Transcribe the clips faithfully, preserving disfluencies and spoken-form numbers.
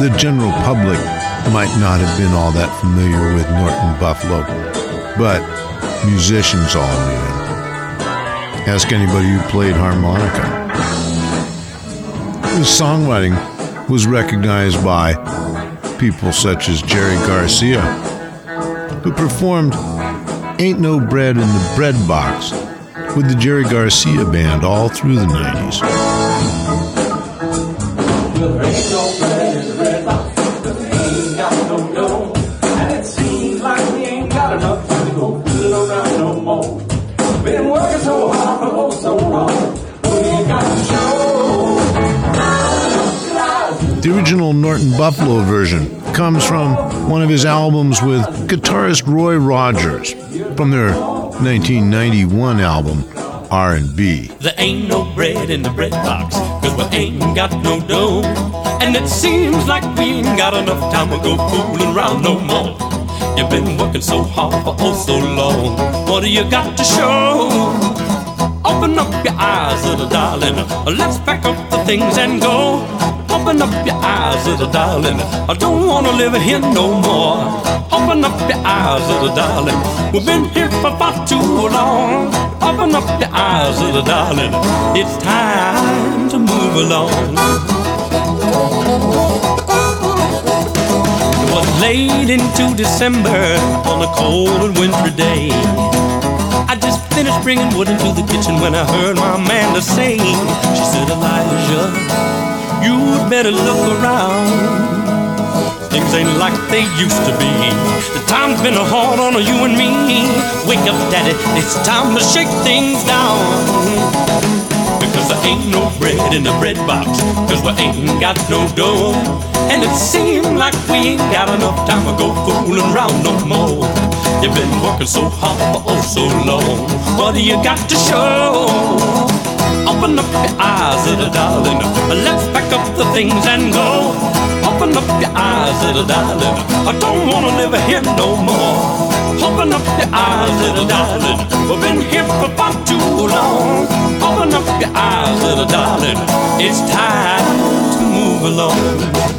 The general public might not have been all that familiar with Norton Buffalo, but musicians all knew him. Ask anybody who played harmonica. His songwriting was recognized by people such as Jerry Garcia, who performed Ain't No Bread in the Bread Box with the Jerry Garcia Band all through the nineties. Well, there ain't no bread in the bread box, but we ain't got no dough. And it seems like we ain't got enough to go fooling around no more. Been working so hard for oh so long, what do you got to show? The original Norton Buffalo version comes from one of his albums with guitarist Roy Rogers from their nineteen ninety-one album, R and B. There ain't no bread in the bread box, cause we ain't got no dough. And it seems like we ain't got enough time to go fooling around no more. You've been working so hard for oh so long, what do you got to show? Open up your eyes, little darling, let's pack up the things and go. Open up your eyes, little darling, I don't wanna live here no more. Open up your eyes, little darling, we've been here for far too long. Open up your eyes, little darling, it's time to move along. It was late into December on a cold and wintry day. I just finished bringing wood into the kitchen when I heard my Amanda sing. She said, Elijah, you'd better look around. Things ain't like they used to be. The time's been hard on you and me. Wake up, Daddy, it's time to shake things down. Because there ain't no bread in the bread box, cause we ain't got no dough. And it seems like we ain't got enough time to go fooling around no more. You've been working so hard for oh so long, what do you got to show? Open up your eyes, little darling, let's pack up the things and go. Open up your eyes, little darling, I don't wanna live here no more. Open up your eyes, little darling, we've been here for far too long. Open up your eyes, little darling, it's time to move along.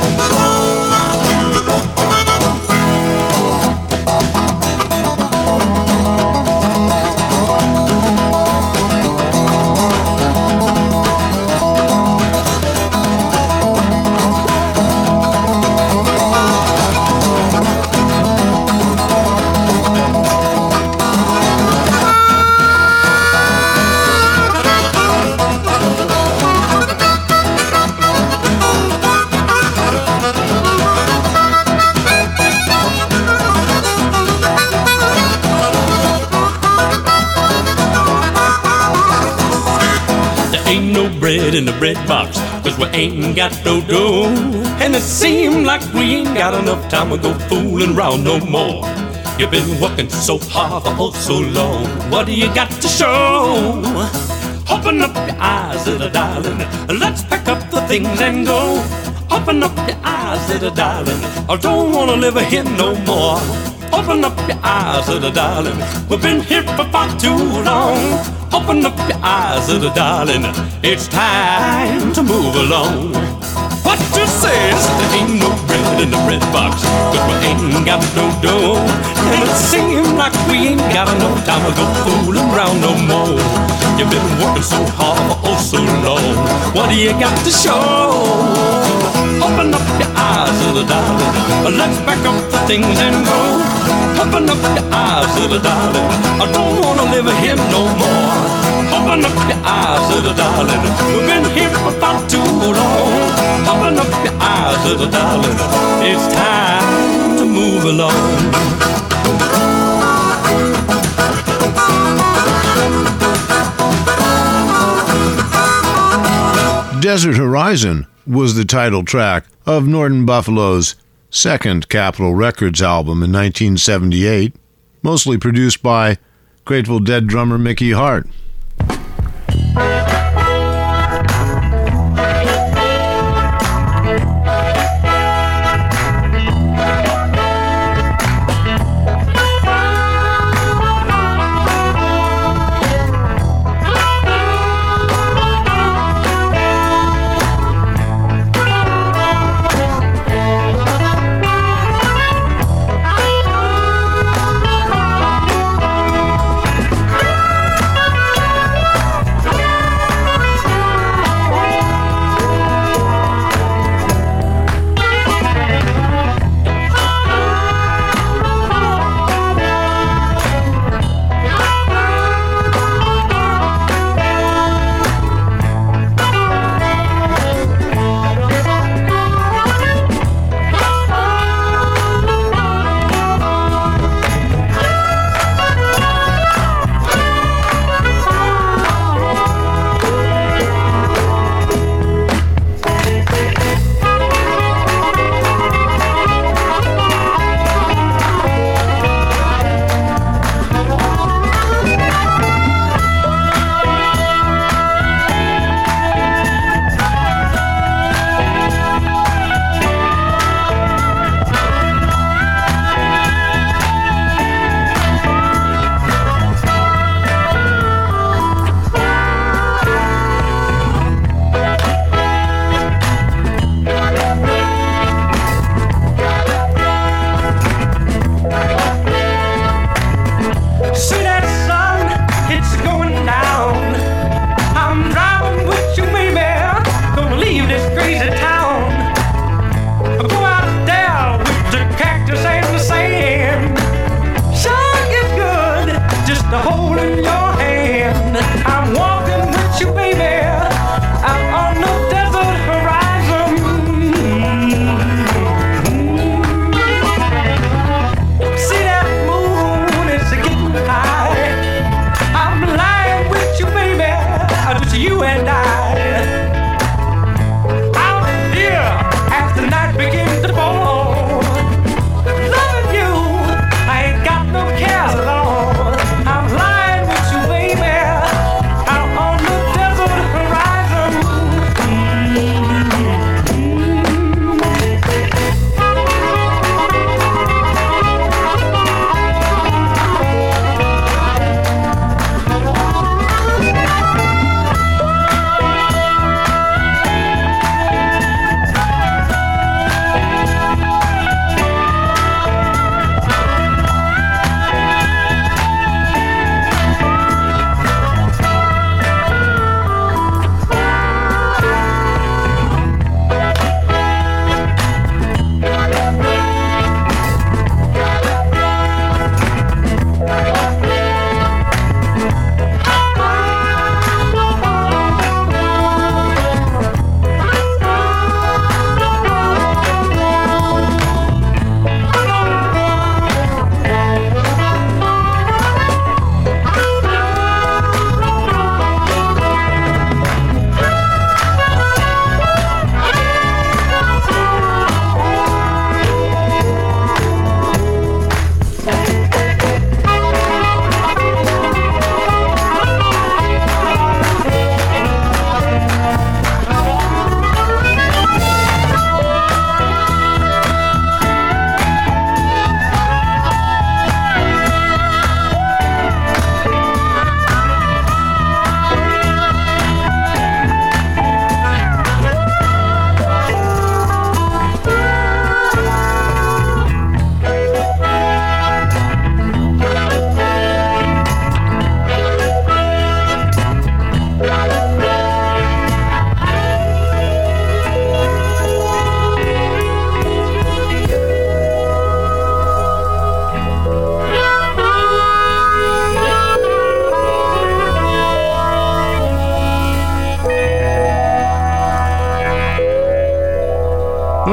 Bread in the bread box, cause we ain't got no dough. And it seems like we ain't got enough time to go fooling around no more. You've been working so hard for oh so long, what do you got to show? Open up your eyes, little darling, let's pack up the things and go. Open up your eyes, little darling, I don't wanna live here no more. Open up your eyes, little darling, we've been here for far too long. Open up your eyes, little darling, it's time to move along. What you say is there ain't no bread in the bread box, cause we ain't got no dough. And it seems like we ain't got enough time to go fooling around no more. You've been working so hard for oh so long, what do you got to show? Open up your eyes, little darling, let's pack up the things and go. Open up your eyes, little darling, I don't wanna live here no more. Open up your eyes, little darling, we've been here for far too long. Open up your eyes, little darling, it's time to move along. Desert Horizon was the title track of Norton Buffalo's second Capitol Records album in nineteen seventy-eight, mostly produced by Grateful Dead drummer Mickey Hart.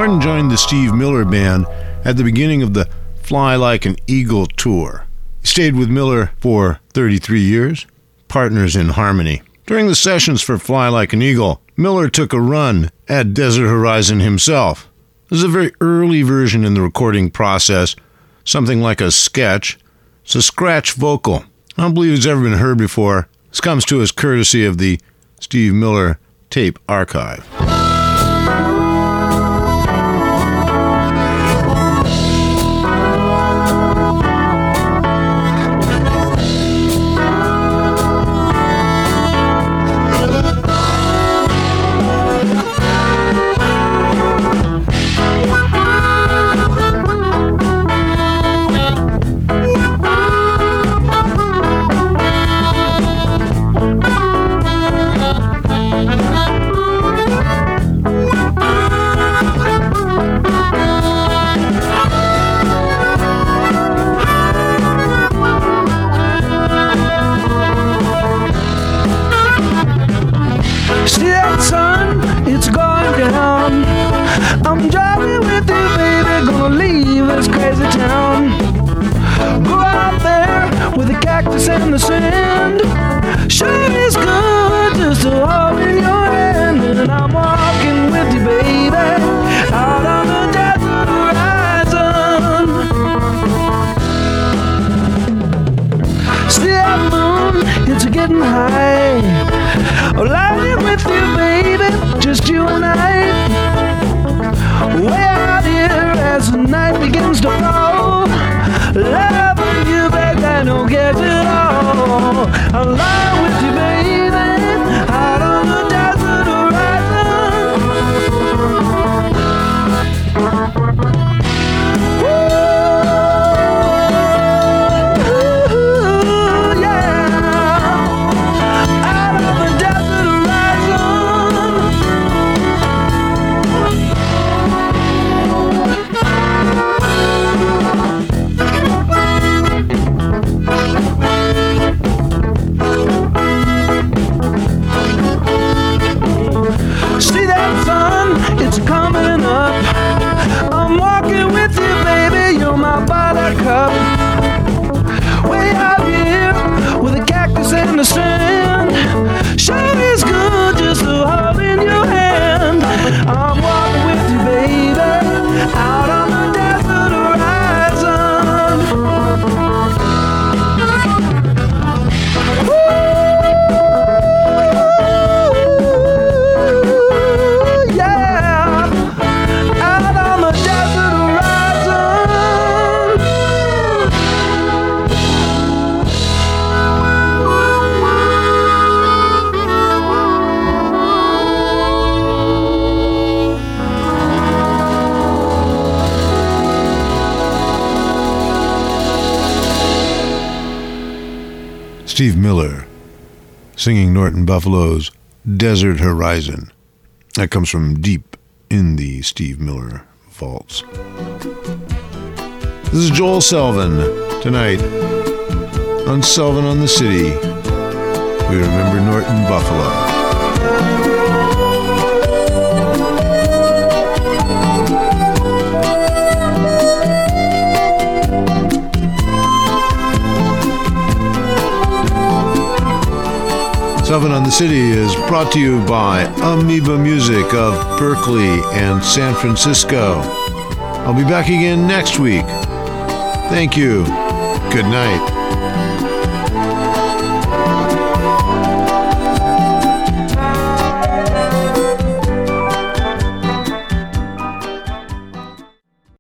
Norton joined the Steve Miller Band at the beginning of the Fly Like an Eagle tour. He stayed with Miller for thirty-three years, partners in harmony. During the sessions for Fly Like an Eagle, Miller took a run at Desert Horizon himself. This is a very early version in the recording process, something like a sketch. It's a scratch vocal. I don't believe it's ever been heard before. This comes to us courtesy of the Steve Miller Tape Archive. I'm driving with you, baby, gonna leave this crazy town. Go out there with the cactus and the sand. Sure is good just to hold in your hand. And I'm walking with you, baby, out on the desert horizon. See that moon, it's getting high. Lying with you, baby, just you and I. Way out here as the night begins to fall. Loving you, baby, I don't get it all. I'm lying with you, baby, out on the desert horizon. Ooh, yeah, out on the desert horizon. See that sun, it's coming up. I'm walking with you, baby, you're my buttercup. Way out here with the cactus and the sand. Sure is good just to hold in your hand. I'm walking with you, baby, out on the desert horizon. Woo! Steve Miller singing Norton Buffalo's Desert Horizon. That comes from deep in the Steve Miller vaults. This is Joel Selvin tonight on Selvin on the City. We remember Norton Buffalo. Selvin on the City is brought to you by Amoeba Music of Berkeley and San Francisco. I'll be back again next week. Thank you. Good night.